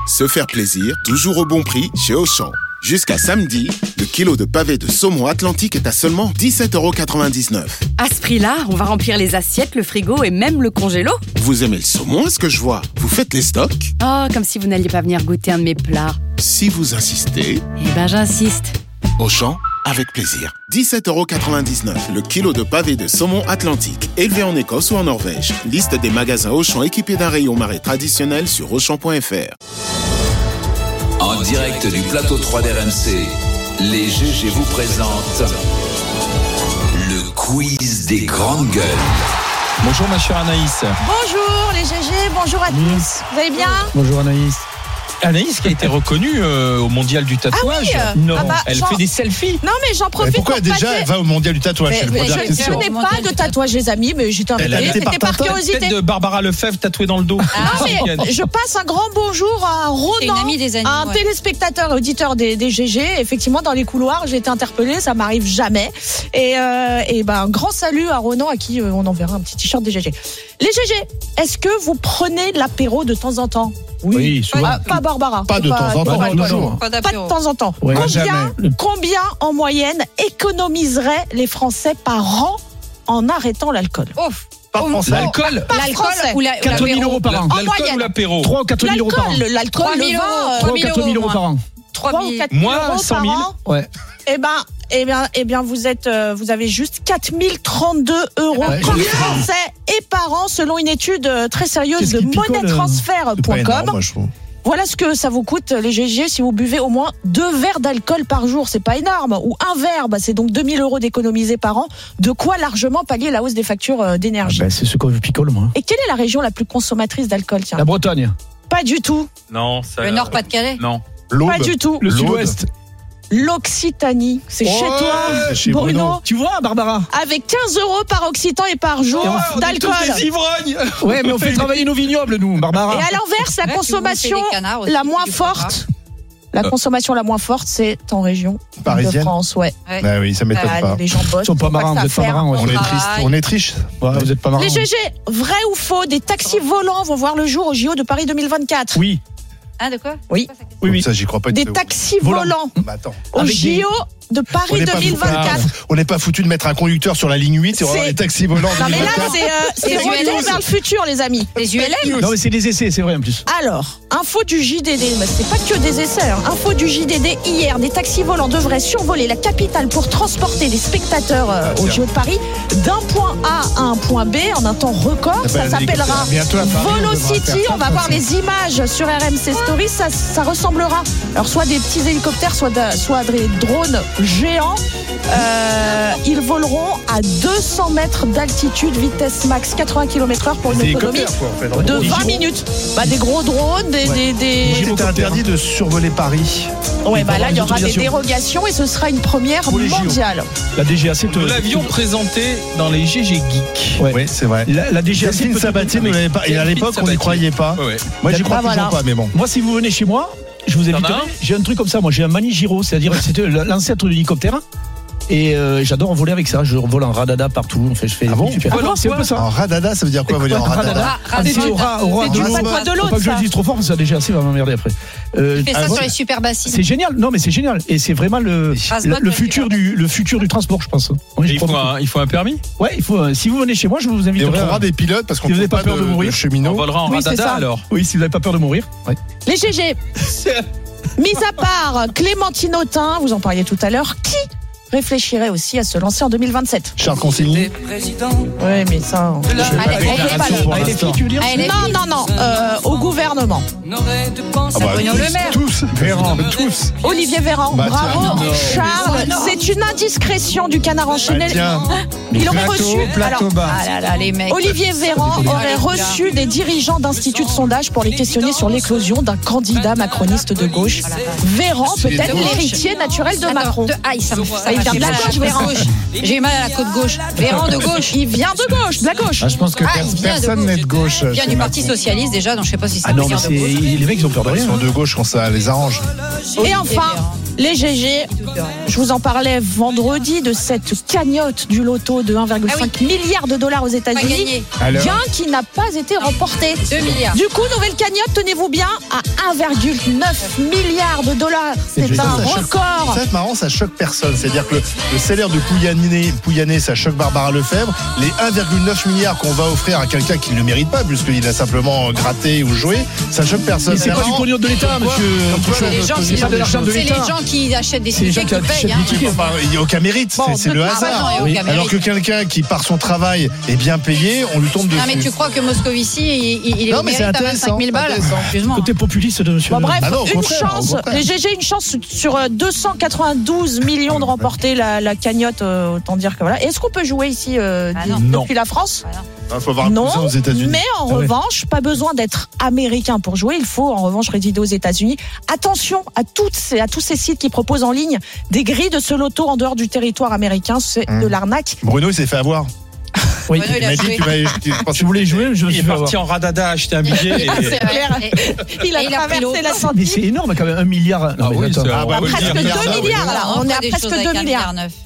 Se faire plaisir, toujours au bon prix chez Auchan. Jusqu'à samedi, le kilo de pavés de saumon Atlantique est à seulement 17,99 €. À ce prix-là, on va remplir les assiettes, le frigo et même le congélo. Vous aimez le saumon, est-ce que je vois? Vous faites les stocks? Oh, comme si vous n'alliez pas venir goûter un de mes plats. Si vous insistez... Eh ben, j'insiste. Auchan, avec plaisir. 17,99 € le kilo de pavés de saumon Atlantique, élevé en Écosse ou en Norvège. Liste des magasins Auchan équipés d'un rayon marais traditionnel sur Auchan.fr. En direct du plateau 3 d'RMC, les GG vous présentent le quiz des grandes gueules. Bonjour ma chère Anaïs. Bonjour les GG, bonjour à tous. Vous allez bien? Bonjour Anaïs. Anaïs qui a été reconnue au mondial du tatouage. Ah oui, non, elle fait des selfies. Non mais j'en profite. Pourquoi déjà elle va au mondial du tatouage? Je n'ai pas de tatouage les amis, mais j'étais invitée, c'était par curiosité. Tête de Barbara Lefebvre tatouée dans le dos. Je passe un grand bonjour à Ronan, un téléspectateur et auditeur des GG. Effectivement, dans les couloirs, j'ai été interpellée, ça m'arrive jamais. Et un grand salut à Ronan, à qui on enverra un petit t-shirt des GG. Les GG, est-ce que vous prenez l'apéro de temps en temps? Oui, souvent. Pas Barbara. Pas de temps en temps, toujours. Pas de temps en temps. Ouais, Combien en moyenne économiseraient les Français par an en arrêtant l'alcool? L'alcool ou 4 000 € par an. L'alcool ou l'apéro? 3 ou 4 000 € par an. L'alcool, 3 ou 4 000 € par an. 3 ou 4 000 Moi, 100 000. Ouais. Eh bien, vous avez juste 4 032 € par Français et par an, selon une étude très sérieuse de moneytransfer.com. Voilà ce que ça vous coûte, les GG, si vous buvez au moins 2 verres d'alcool par jour. C'est pas énorme. Ou un verre, c'est donc 2 000 € d'économiser par an. De quoi largement pallier la hausse des factures d'énergie. C'est ce qu'on picole, moi. Et quelle est la région la plus consommatrice d'alcool? La Bretagne. Pas du tout. Non, le Nord-Pas-de-Calais. Non. Pas du tout. Le Sud-Ouest. L'Occitanie, c'est chez toi, chez Bruno. Tu vois, Barbara? Avec 15 € par occitan et par jour d'alcool. On est tous des ivrognes. Ouais, mais on fait travailler nos vignobles, nous, Barbara. Et à l'inverse, la consommation la moins forte. La consommation la moins forte, c'est en région de France, ouais. Bah oui, ça m'étonne pas. Les gens bossent. Ils sont pas marrants, vous êtes pas marrants. On est triche. Ouais, vous êtes pas marrants. Les GG, vrai ou faux, des taxis volants vont voir le jour au JO de Paris 2024? Oui. Ah, de quoi? Oui. Oui. Ça, j'y crois pas. Des taxis volants au JO de Paris 2024. On n'est pas foutu de mettre un conducteur sur la ligne 8 et on va avoir des taxis volants. Non, mais là, c'est retour vers le futur, les amis. Les ULM? Non, mais c'est des essais, c'est vrai en plus. Alors, info du JDD, c'est pas que des essais. Info du JDD, hier, des taxis volants devraient survoler la capitale pour transporter les spectateurs au JO de Paris d'un point A à un point B en un temps record. Ça s'appellera Volocity. On va voir les images sur RMC Story. Ça ressemblera, alors soit des petits hélicoptères, soit des drones géants. Ils voleront à 200 mètres d'altitude, vitesse max 80 km/h pour une autonomie de 20 minutes. Des gros drones, C'est interdit de survoler Paris. Ouais, là il y aura des dérogations et ce sera une première mondiale. La DGAC Nous l'avions présenté dans les GG Geeks. Oui, c'est vrai. La DGAC Sabatier ne l'avait pas. Et à l'époque, on n'y croyait pas. Moi, j'y crois toujours pas, mais bon. Moi, si vous venez chez moi, je vous inviterai. J'ai un truc comme ça, moi j'ai un Mani Giro, c'est-à-dire c'était l'ancêtre de l'hélicoptère. Et j'adore voler avec ça. Je vole en radada partout. En fait, je fais. C'est un peu ça. En radada, ça veut dire quoi, voler en radada? C'est du pas de l'autre. Faut pas que je le dise trop fort parce que ça déjà assez va m'emmerder après. Tu fais ça sur les super bassines. C'est génial. Non, mais c'est génial. Et c'est vraiment le futur du transport, je pense. Il faut un permis. Ouais, il faut. Si vous venez chez moi, je vous invite. Et on aura des pilotes parce qu'on n'a pas peur de mourir. On volera en radada alors. Oui, si vous n'avez pas peur de mourir. Les GG. Mis à part Clémentine Autain, vous en parliez tout à l'heure, qui réfléchirait aussi à se lancer en 2027? Charles Consigny. Oui, mais ça. On peut pas Non. Au gouvernement. Bruno Le Maire. Tous. Olivier Véran. Bravo, Charles. C'est une indiscrétion du Canard enchaîné. Il aurait reçu. Les mecs. Olivier Véran aurait reçu des dirigeants d'instituts de sondage pour les questionner sur l'éclosion d'un candidat macroniste de gauche. Véran, peut-être l'héritier naturel de Macron. Il vient de la gauche, Véran. J'ai mal à la côte gauche. Véran de gauche. Il vient de gauche, de la gauche. Je pense que personne n'est de gauche. Il vient du Parti Socialiste déjà, donc je sais pas si c'est non, mais les mecs ils ont peur de rien. Ils sont de gauche quand ça les arrange. Et enfin, Les GG, je vous en parlais vendredi de cette cagnotte du loto de 1,5 milliard de dollars aux États-Unis. Gain qui n'a pas été remporté. 2 milliards. Du coup, nouvelle cagnotte, tenez-vous bien, à 1,9 milliard de dollars. C'est un record. C'est marrant, ça choque personne. C'est-à-dire que le salaire de Pouyanné, ça choque Barbara Lefebvre. Les 1,9 milliards qu'on va offrir à quelqu'un qui ne le mérite pas, puisqu'il a simplement gratté ou joué, ça choque personne. Mais c'est pas du pognon de l'État, monsieur. C'est les gens qui pas de l'argent de l'État. les gens qui achètent des tickets qui payent. Il n'y a aucun mérite, c'est le hasard. Alors que quelqu'un qui, par son travail, est bien payé, on lui tombe dessus. Non, mais tu crois que Moscovici, il est au mérite à 25 000 balles? Côté populiste de monsieur. Bon, bref, une chance. Les GG, une chance sur 292 millions de remporter la cagnotte. Autant dire que voilà. Est-ce qu'on peut jouer ici depuis la France? Il faut avoir un cousin aux États-Unis. Mais en revanche, pas besoin d'être américain pour jouer. Il faut en revanche résider aux États-Unis. Attention à tous ces sites qui proposent en ligne des grilles de ce loto en dehors du territoire américain. C'est de l'arnaque. Bruno, il s'est fait avoir. Oui, il a joué. Tu voulais jouer, je suis parti en radada acheter un billet. C'est clair. Il a traversé la sortie. Mais c'est énorme quand même, 1 milliard. Presque 2 milliards là. On est à presque 2 milliards.